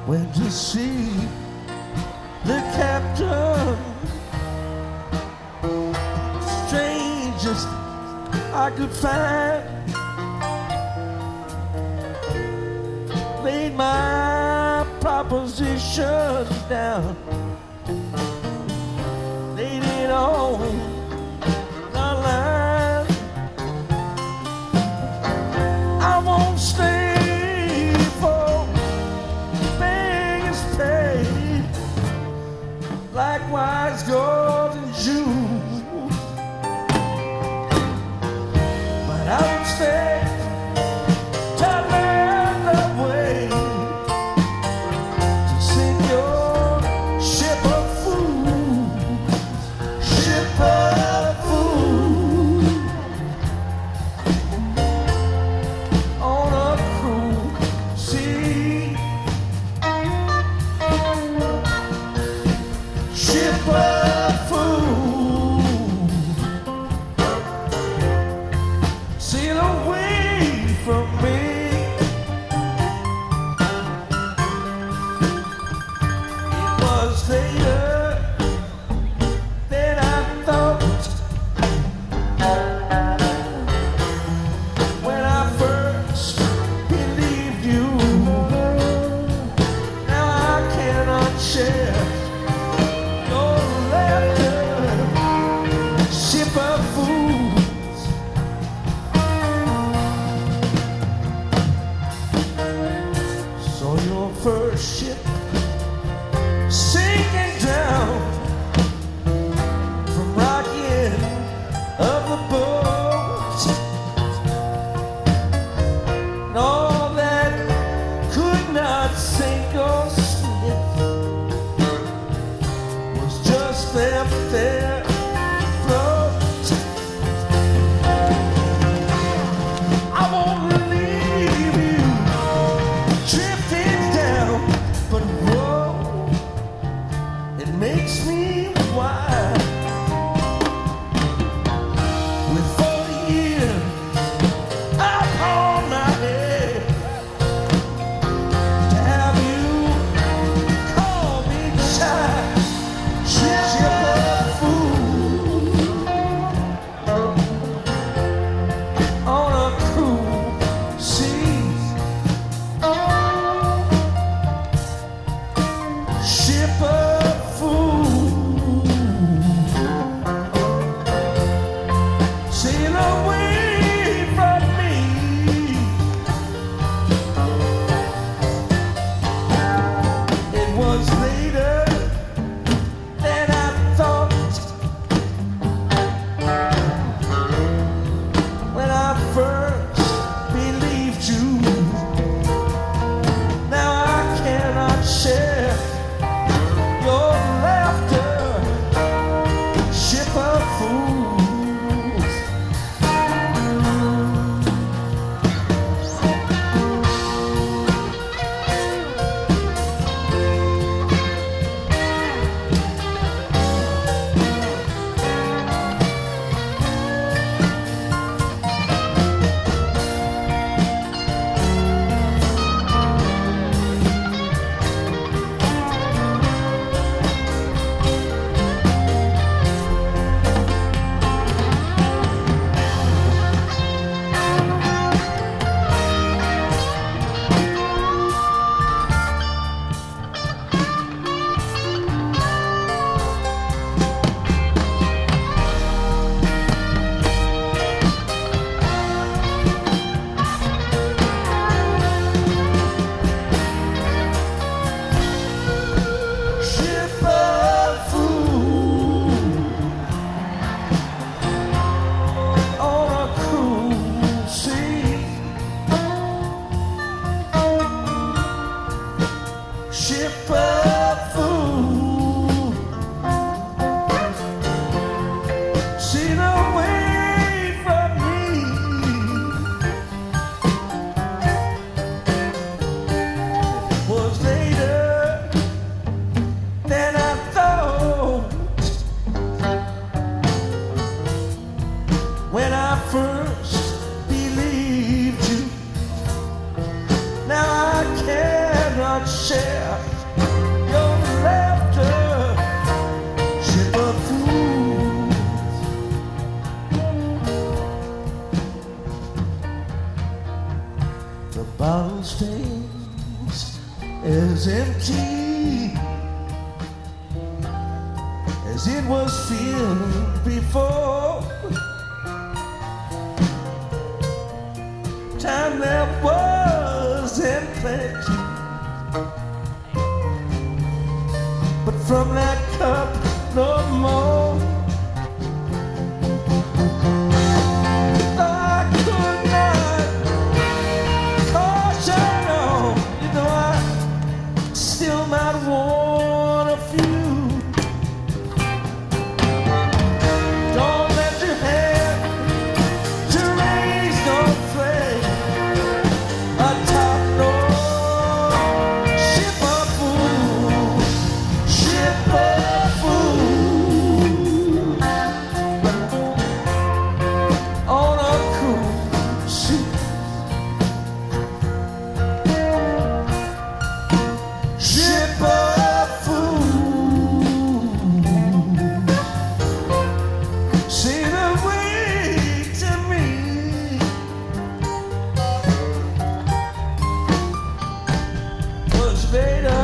went to see the captain. Strangest I could find. Laid my proposition down. Laid it on the line. I won't stay for beggars paid. Likewise gold and jewels. But I won't stay. Sail away from me. It was later than I thought. When I first believed you, now I cannot share your laughter. Ship of fools. Saw your first ship sinking down from rocking of the boat, and all that could not sink or slip was just left there float. I won't leave you drifting down, but whoa, it makes me wild. With 40 years upon my head, to have you call me child, ship of fool on a cruel sea. not share your laughter, ship of fools. The bottle stays as empty as it was filled before. Time there was in plenty, but from that cup no more. I could not caution on, you know I still might want a few. Don't let your hand to raise no flame atop no ship of fools, ship of fools on a cruise ship, ship of fools. See the way to me was made